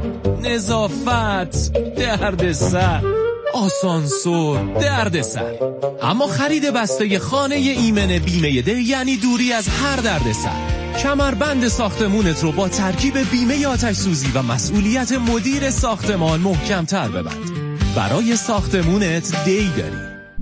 نظافت، دردسر، آسانسور، دردسر. اما خرید بسته خانه ایمن بیمه ده یعنی دوری از هر دردسر. کمربند ساختمونت رو با ترکیب بیمه آتش سوزی و مسئولیت مدیر ساختمان محکم‌تر ببند. برای ساختمونت دی داری.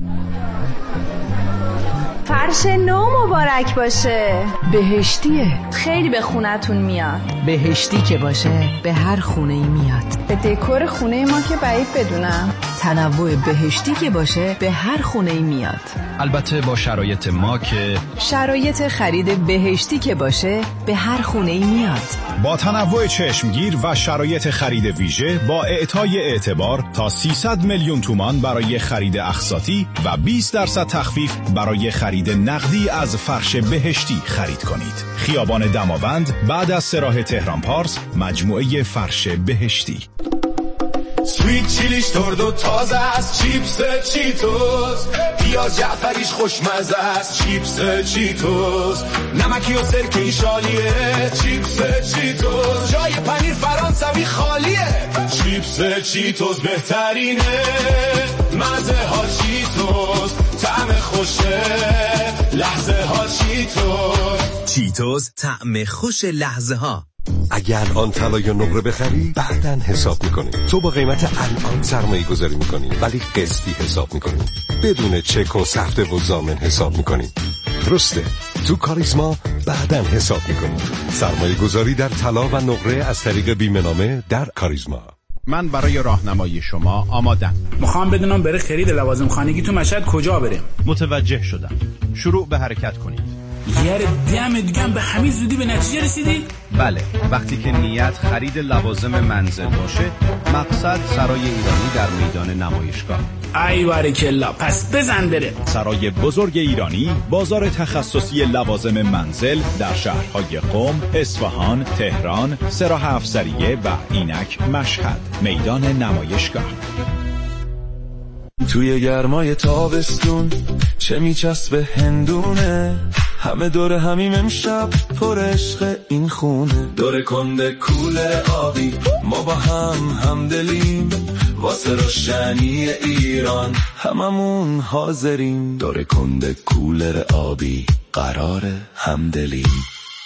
فرش نو مبارک باشه. بهشتیه. خیلی به خونتون میاد. بهشتی که باشه به هر خونه ای میاد. به دکور خونه ما که بعید بدونم. تنوع بهشتی که باشه به هر خونه ای میاد. البته با شرایط ما که شرایط خرید بهشتی که باشه به هر خونه ای میاد. با تنوع چشمگیر و شرایط خرید ویژه با اعطای اعتبار تا 300 میلیون تومان برای خرید اقساطی و 20% تخفیف برای خرید نقدی از فرش بهشتی خرید کنید. خیابان دماوند بعد از سراح تهران پارس، مجموعه فرش بهشتی. سویت چیلیش ترد و تازه است، چیپس چیتوس، پیاز جعفریش خوشمزه است، چیپس چیتوس، نمکی و سرکه‌ای شالیه، چیپس چیتوس، جای پنیر فرانسوی خالیه، چیپس چیتوس بهترینه، مزه ها چیتوس، طعم خوشه، لحظه ها چیتوس، چیتوس طعم خوش لحظه ها. اگر آن طلا یا نقره بخری بعداً حساب میکنی. تو با قیمت الان سرمایه گذاری میکنی ولی قسطی حساب میکنی، بدون چک و سفته و ضامن حساب میکنی. درسته، تو کاریزما بعداً حساب میکنی. سرمایه گذاری در طلا و نقره از طریق بیمه نامه در کاریزما. من برای راهنمایی شما آمادم. میخوام بدونم برای خرید لوازم خانگی تو مشهد کجا بریم. متوجه شدم. شروع به حرکت کنید. یاره دم دیگه به همین زودی به نتیجه رسیدی؟ بله، وقتی که نیت خرید لوازم منزل باشه، مقصد سرای ایرانی در میدان نمایشگاه. ای بارکلا، پس بزن بره. سرای بزرگ ایرانی، بازار تخصصی لوازم منزل در شهرهای قم، اصفهان، تهران، سراح افزریه و اینک مشهد، میدان نمایشگاه. توی گرمای تابستون چه میچسبه هندونه، همه دور همیم امشب پر عشق این خونه، دور کنده کولر آبی ما با همدلیم، واسه روشنی ایران هممون حاضریم، دور کنده کولر آبی قراره همدلیم.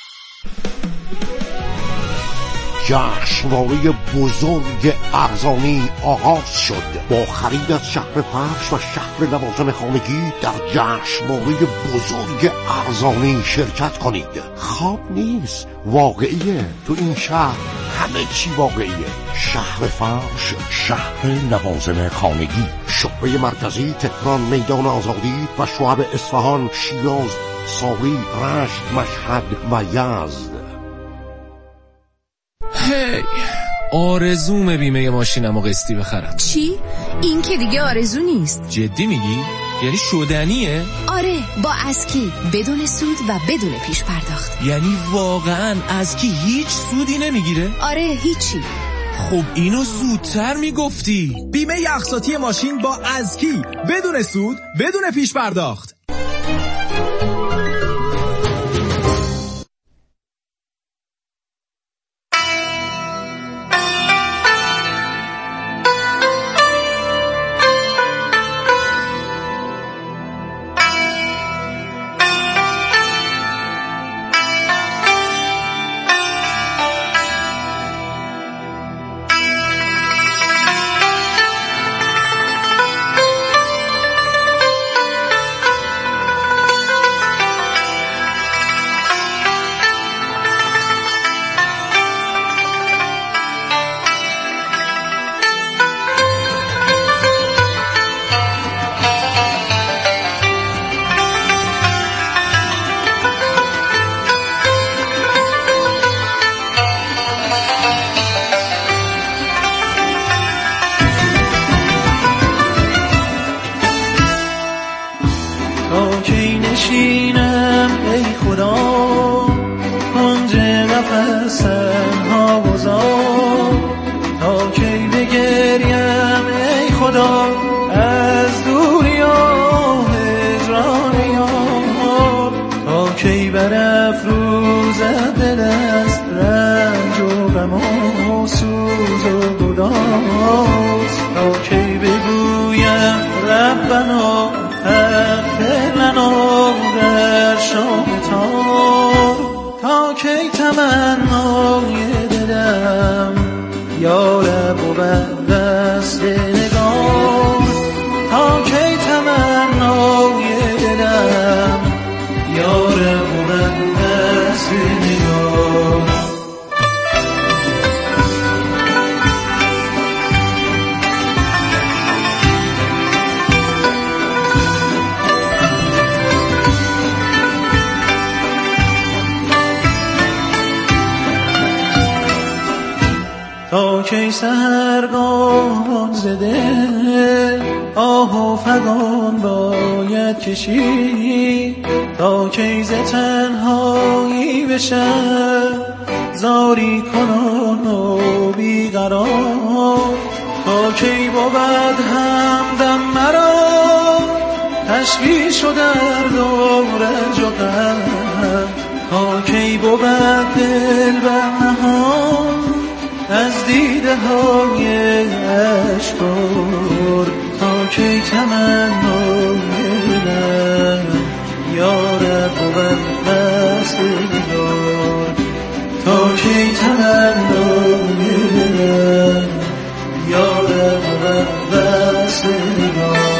جشنواره بزرگ ارزانی آغاز شد. با خرید از شهر فرش و شهر لوازم خانگی در جشنواره بزرگ ارزانی شرکت کنید. خواب نیست، واقعیه. تو این شهر همه چی واقعیه. شهر فرش، شهر لوازم خانگی، شعبه مرکزی تهران، میدان آزادی و شعب اصفهان، شیراز، ساری، رشت، مشهد و یزد. هی آرزوم بیمه ماشینمو قسطی بخرم. چی؟ این که دیگه آرزو نیست. جدی میگی؟ یعنی شدنیه؟ آره، با اسکی، بدون سود و بدون پیش پرداخت. یعنی واقعا اسکی هیچ سودی نمیگیره؟ آره، هیچی. خب اینو زودتر میگفتی. بیمه اقساطی ماشین با اسکی، بدون سود، بدون پیش پرداخت. خداست. تا کی بگویم ربنا اغفر لنا در شام تار، تا کی تمنای دلم یا رب بود دست نگار، تا کی تمنای دلم یا رب بود دست نگار. تا کی سحرگاهان زده آه و فغان باید کشید، تا کی ز تنهایی بشم زاری کنان و بیقرار، تا کی بود همدم مرا تشویش و درد و رنج و غم، تا کی بود دل بر نهان از دیده های اشکار، تا کی تمنای دلم یا رب بود دست نگار، تا کی تمنای دلم یا رب بود دست نگار.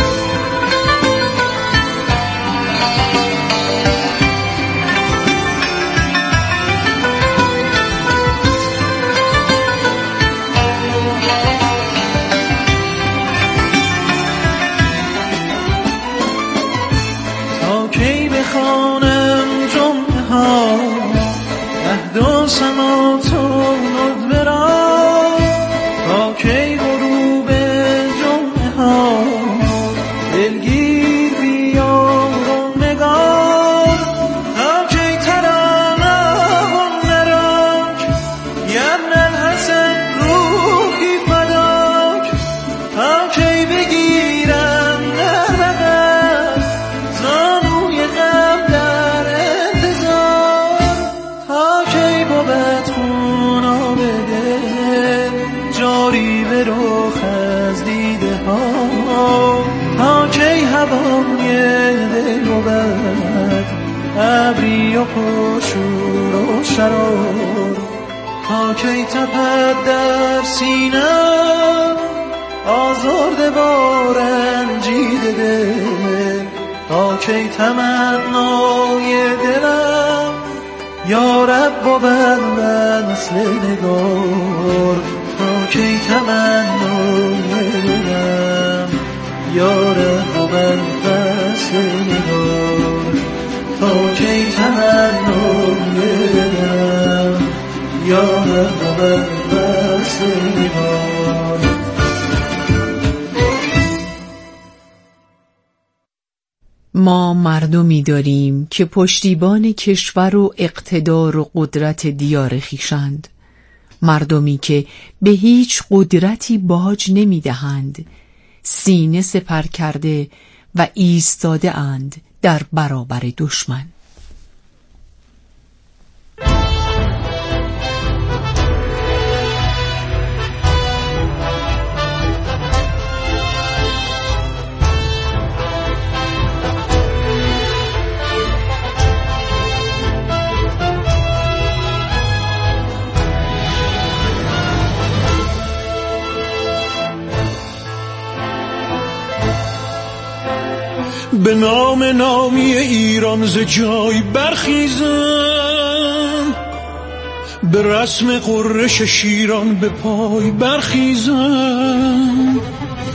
دو سماتون ادبرا، تا کی غروب جمعه ها دلگیر بیار و نگار، تا کی ترانه و نراک یبن الحسن روحی فداک، تا کی بگیرم در بغل زانوی غم در انتظار، تا کی بود خون آب دل جاری به رخ از دیده ها، تا کی هوای دل بود ابری و پرشور و شرار، تا کی تپد در سینم آزرده با رنجیده دل، تا کی تمنای دلم یا رب بود مثل نگار، تا کی تمنای دلم یا رب بود مثل نگار، تا کی تمنای دلم یا رب بود مثل نگار. ما مردمی داریم که پشتیبان کشور و اقتدار و قدرت دیار خویشند، مردمی که به هیچ قدرتی باج نمی‌دهند، سینه سپر کرده و ایستاده اند در برابر دشمن. به نام نامی ایران ز جای برخیزم، به رسم قرش شیران به پای برخیزم،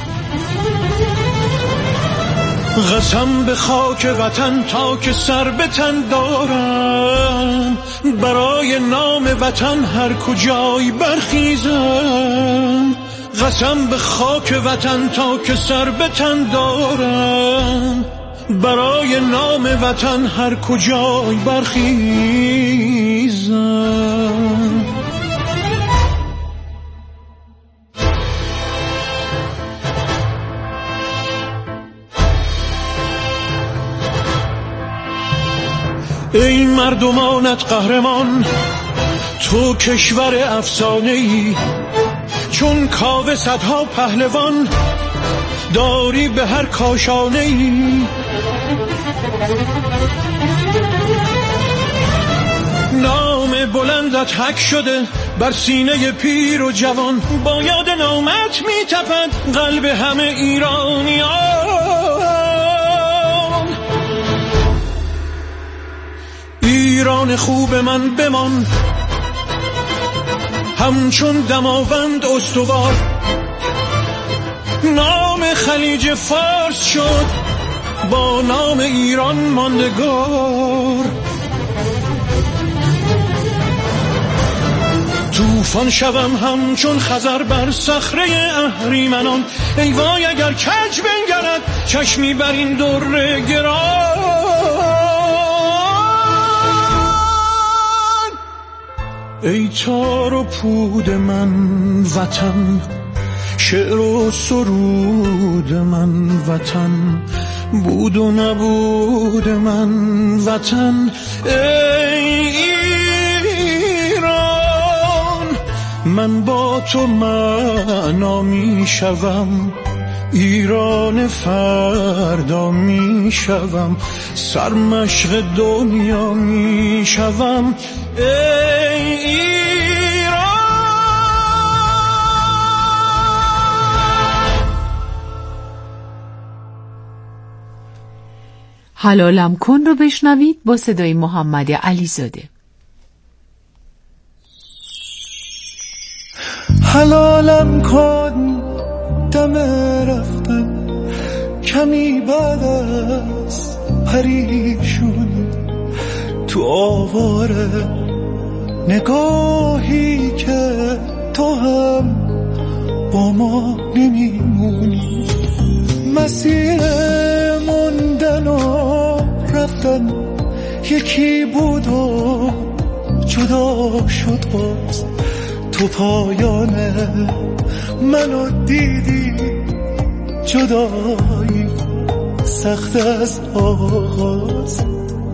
قسم به خاک وطن تا که سر به تن دارم، برای نام وطن هر کجای برخیزم، قسم به خاک وطن تا که سر به تن دارم، برای نام وطن هر کجای برخیزم. ای مردمانت قهرمان، تو کشور افسانه‌ای، چون کاوه صدها پهلوان داری به هر کاشانه ای، نام بلندت حک شده بر سینه پیر و جوان، با یاد نامت می تپد قلب همه ایرانیان. ایران خوب من بمان همچون دماوند استوار، نام خلیج فارس شد با نام ایران ماندگار. طوفان شوم همچون خزر بر صخره اهریمنان، ای وای اگر کج بنگرد چشمی بر این در گران. ای تار و پود من وطن، شعر و سرود من وطن، بود و نبود من وطن. ای ایران من با تو معنا می شوم، ایران فردا می شوم، سرمشق دنیا می شوم. ای ایران. حلالم کن رو بشنوید با صدای محمد علیزاده. حلالم کن دم رفتن کمی بعد از پریشونی، تو آواره نگاهی که تو هم با ما نمیمونی. مسیر موندن و رفتن یکی بود و جدا شد باز، تو پایان منو دیدی، جدایی سخت از آغاز.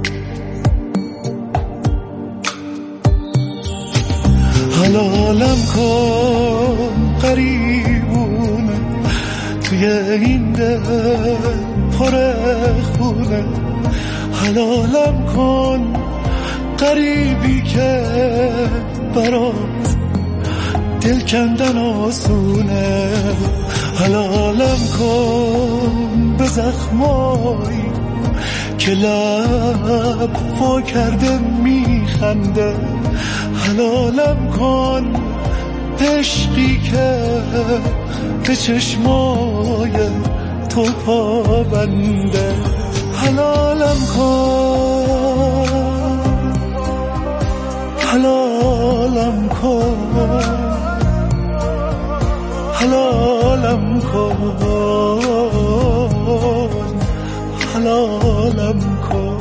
حلالم کن قریبونه توی این دل پر خونه، حلالم کن قریبی که برات دل کندن آسونه. حلالم کن به زخمایی که لب وا کرده میخنده، حلالم کن عشقی که به چشمای تو پابنده. حلالم کن، حلالم کن، حلالم کن، حلالم کن،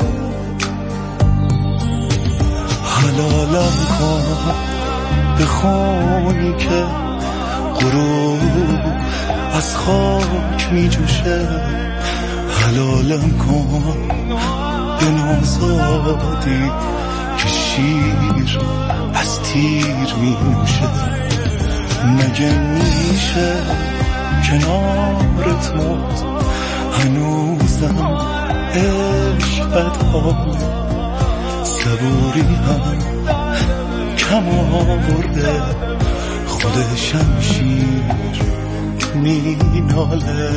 حلالم کن به خونی که غروب از خاک می جوشه، حلالم کن به نوزادی که شیر از تیر می نوشه. مگه میشه کنارت موت هنوزم عشقت حاله، صبوری هم کم آورده خود شمشیر می ناله.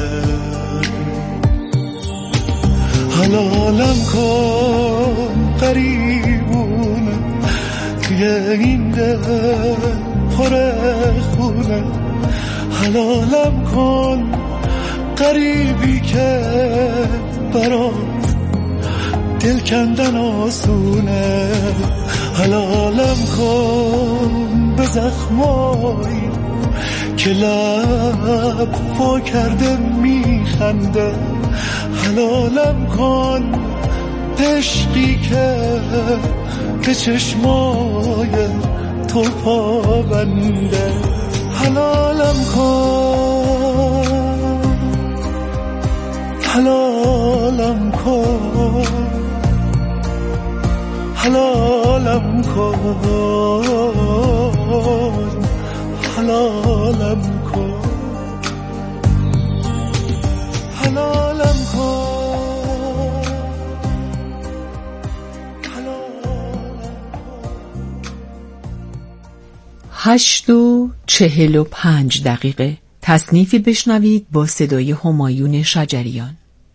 حلالم کن قریبونه توی این دل پر خونه، حلالم کن قریبی که برات دل کندن آسونه. حلالم کن به زخمایی که لب وا کرده میخنده، حلالم کن عشقی که به چشمای تو پابنده. حلالم کن، حلالم کن، حلالم کن، حلالم حلالم کن حلالم کن 8:45 تصنیفی بشنوید با صدای همایون شجریان.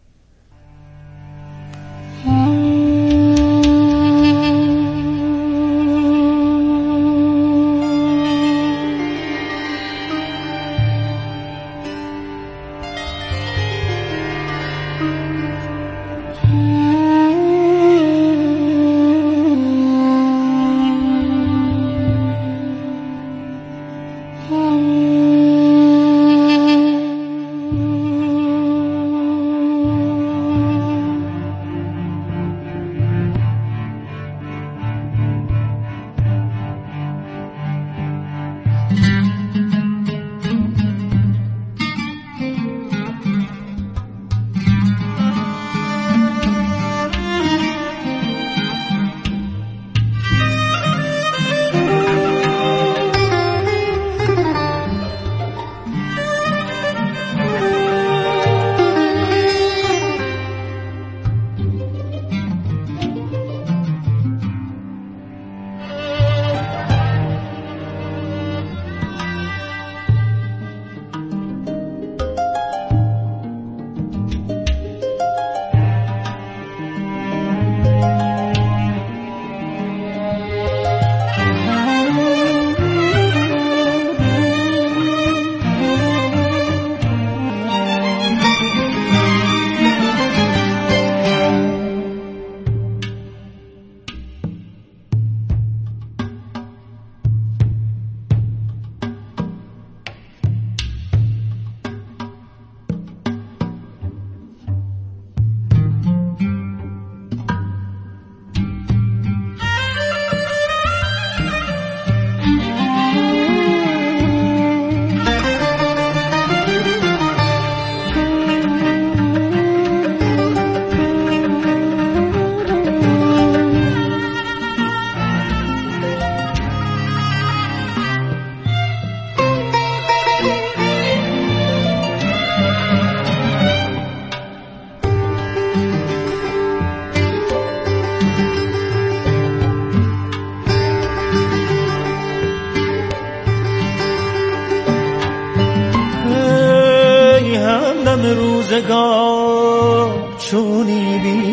روزگار چونی بی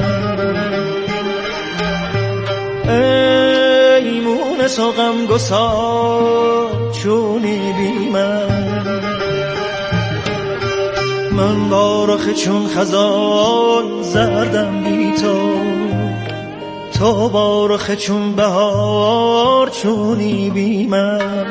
من ای مونس و غمگسار چونی بی من با رخ چون خزان زردم بی تو با رخ چون بهار چونی بی من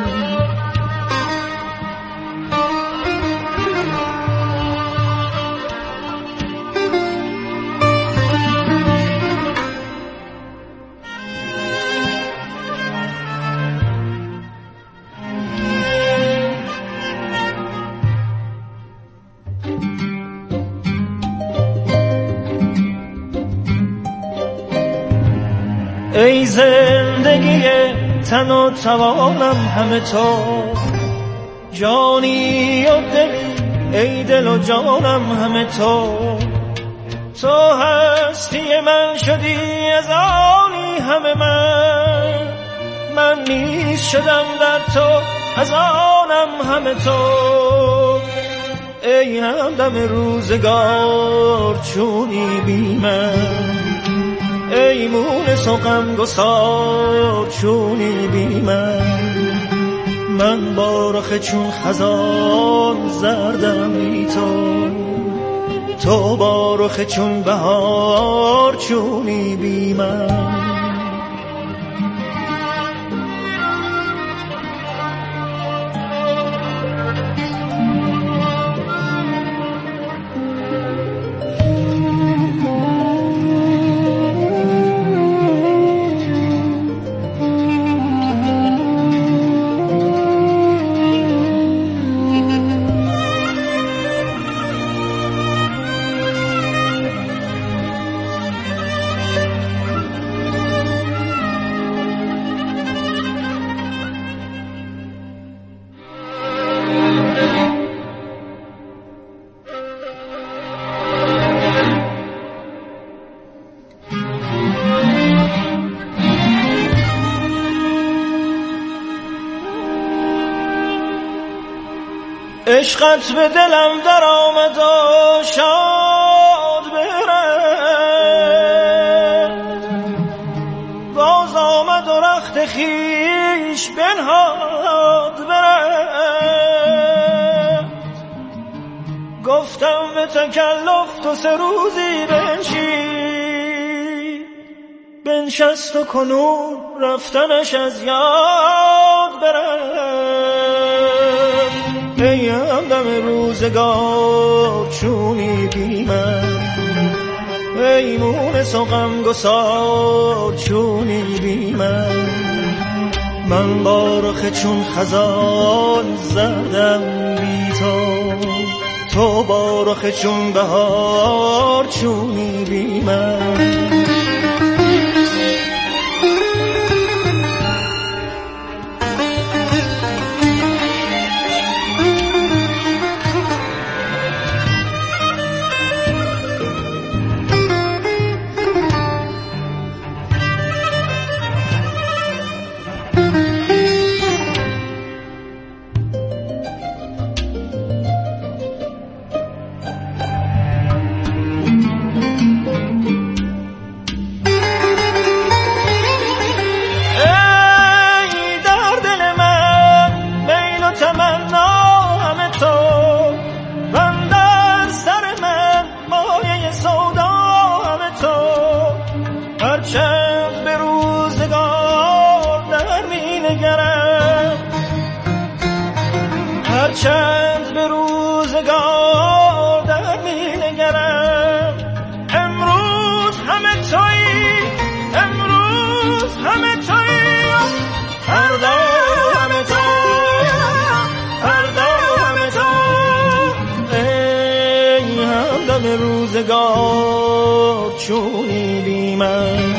ای زندگی تن و توانم همه تو جانی و دلی ای دل و جانم همه تو هستی من شدی از آنی همه من نیز شدم در تو از آنم همه تو ای همدم روزگار چونی بی ای مونس و غمگسار چونی بی من با رخ چون خزان زردم بی تو با رخ چون بهار چونی بی من عشقت به دلم در آمد و شاد برد، باز آمد و رخت خیش بنهاد برد. گفتم به تکلف تو 3 روزی بنشست و کنون رفتنش از یاد برد. ای همدم روزگار چونی بی من، ای مونس و غمگسار چونی بی من. من با رخ چون خزان زدم بی تو با رخ چون بهار چونی بی من. چند به روزگار در می نگرم. امروز همه تویی، امروز همه تویی، فردا همه تو، فردا همه تو. ای همدم روزگار چونی بی من،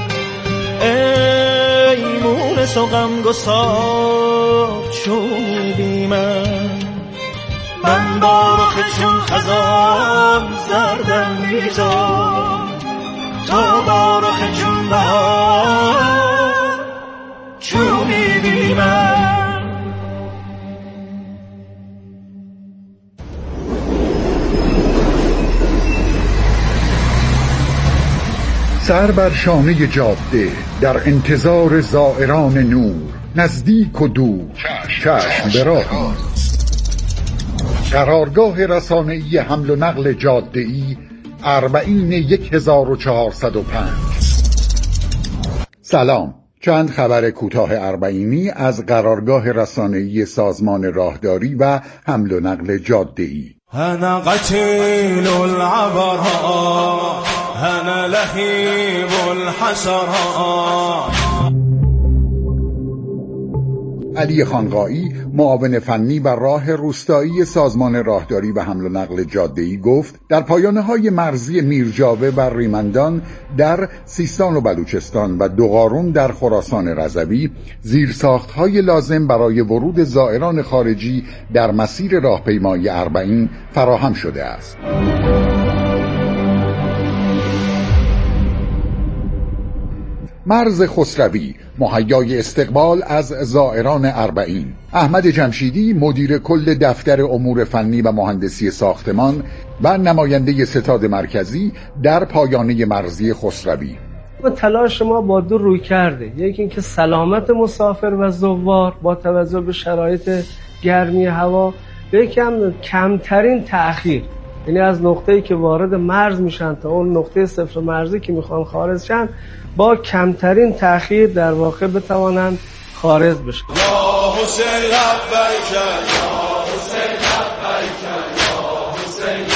ای مونس و غمگسار چونی بی من. من با رخ چون خزان زردم بی تو با رخ چون بهار چونی بی من. سر بر شانه جاده در انتظار زائران نور، نزدیک و دور چشم به راه. قرارگاه رسانه‌ای حمل و نقل جاده‌ای اربعین 1405. سلام، چند خبر کوتاه اربعینی از قرارگاه رسانه‌ای سازمان راهداری و حمل و نقل جاده‌ای. انا قتیل العبرات، انا لهیب الحسرات. علی خانقایی، معاون فنی و راه روستایی سازمان راهداری و حمل و نقل جاده‌ای گفت در پایانه‌های مرزی میرجاوه و ریمندان در سیستان و بلوچستان و دوغارون در خراسان رضوی زیرساخت‌های لازم برای ورود زائران خارجی در مسیر راهپیمایی اربعین فراهم شده است. مرز خسروی مهیای استقبال از زائران اربعین. احمد جمشیدی، مدیر کل دفتر امور فنی و مهندسی ساختمان و نماینده ستاد مرکزی در پایانه مرزی خسروی. تلاش ما با دو روی کرده، یکی اینکه سلامت مسافر و زوار با توجه به شرایط گرمی هوا، و یکم کمترین تأخیر، یعنی از نقطه‌ای که وارد مرز میشن تا اون نقطه صفر مرزی که میخوان خارج شن با کمترین تأخیر در واقع بتوانند خارج بشن. یا حسین لبیک، یا حسین لبیک، یا حسین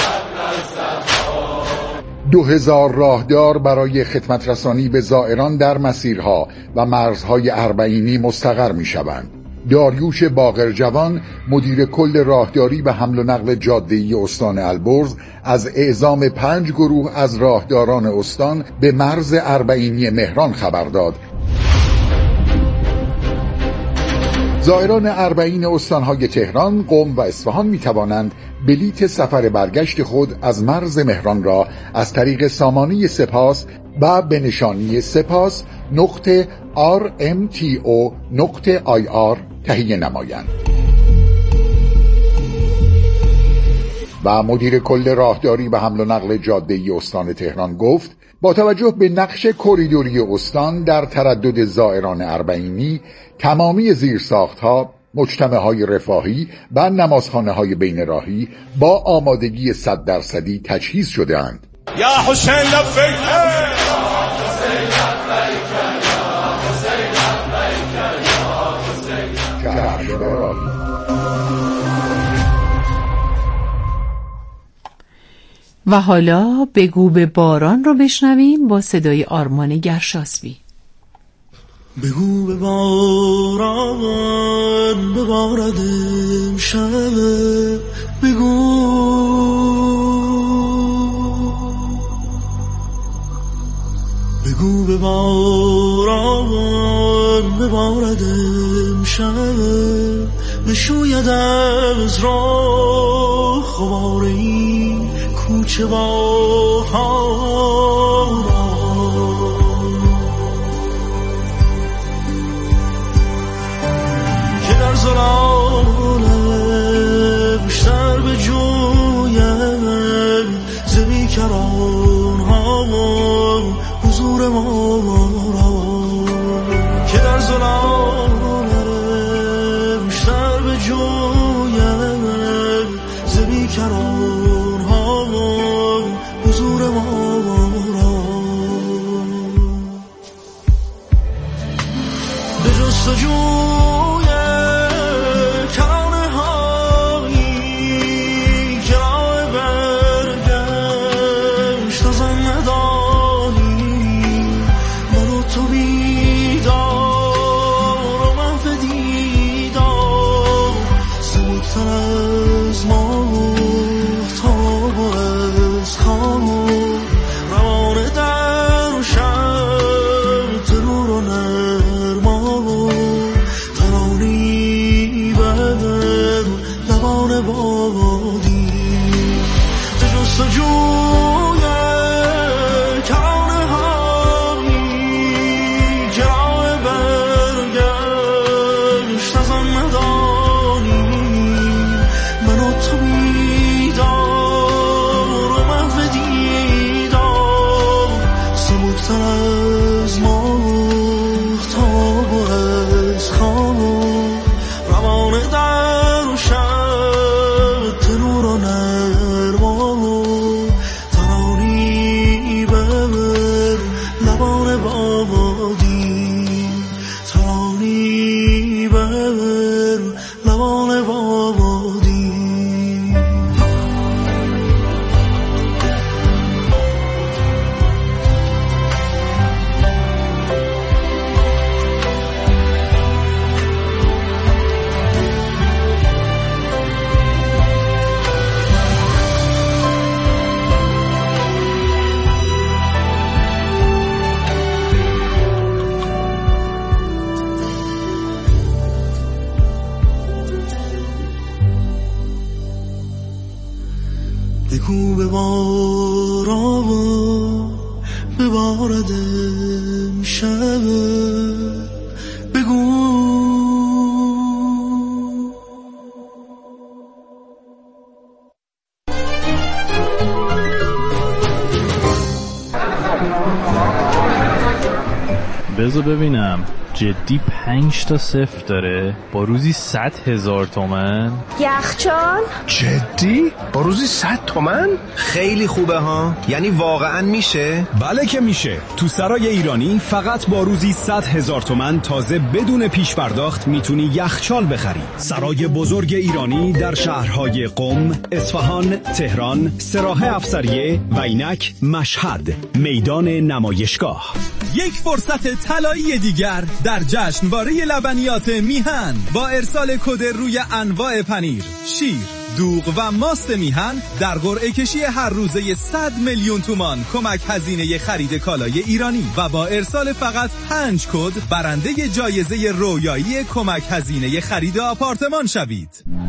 لبیک. 2000 راهدار برای خدمت رسانی به زائران در مسیرها و مرزهای اربعینی مستقر میشوند. داریوش باقرجوان، مدیر کل راهداری و حمل و نقل جاده‌ای استان البرز، از اعزام 5 گروه از راهداران استان به مرز اربعینی مهران خبر داد. زائران اربعین استانهای تهران، قم و اصفهان می توانند بلیت سفر برگشت خود از مرز مهران را از طریق سامانه سپاس و به نشانی سپاس.rmto.ir تهیه نمایند. و مدیر کل راهداری و حمل و نقل جاده‌ای استان تهران گفت با توجه به نقش کریدوری استان در تردد زائران اربعینی، تمامی زیرساخت‌ها، مجتمع‌های رفاهی و نمازخانه‌های بین راهی با آمادگی 100% تجهیز شده‌اند. یا حسین لبیک و حالا بگو به باران رو بشنویم با صدای آرمان گرشاسبی. بگو به باران ببارد امشب، بگو به باران ببارد امشب، بشوید از راه غبار این کوچه بهاران، که در ظلالش سر به جویم ز بیکران ها حضور ما را، که در ظلالش سر به جویم ز بیکران ها حضور ما را، به جستجوی کرانه هایی که راه برگشت از آن ندانی، من و تو بیدار و محو دیدار، زودتر از ماهتاب و از خواب روانه در شب ترور و نرما و ترانی بر لبان بادی، به جستجوی کرانه هایی که راه برگشت از آن ندانی، من و تو بیدار و محو دیدار، سبکتر از ماهتاب و از خواب روانه در شب تنور و نرما و ترانی بر لبان بادی، ترانی بر لبان بادی. بگو به باران ببارد امشب، بگو بذار ببینم، جدی 5 تا صفر داره با روزی 100,000 تومن؟ یخچال؟ جدی؟ با روزی 100 تومن؟ خیلی خوبه ها. یعنی واقعا میشه؟ بله که میشه. تو سرای ایرانی فقط با روزی 100,000 تومن تازه بدون پیش پرداخت میتونی یخچال بخری. سرای بزرگ ایرانی در شهرهای قم، اصفهان، تهران، سراح افسریه و اینک مشهد، میدان نمایشگاه. یک فرصت طلایی دیگر در جشنواره لبنیات میهن با ارسال کد روی انواع پنیر، شیر، دوغ و ماست میهن در قرعه کشی هر روزه 100 میلیون تومان کمک هزینه خرید کالای ایرانی و با ارسال فقط 5 کد برنده جایزه رویایی کمک هزینه خرید آپارتمان شوید.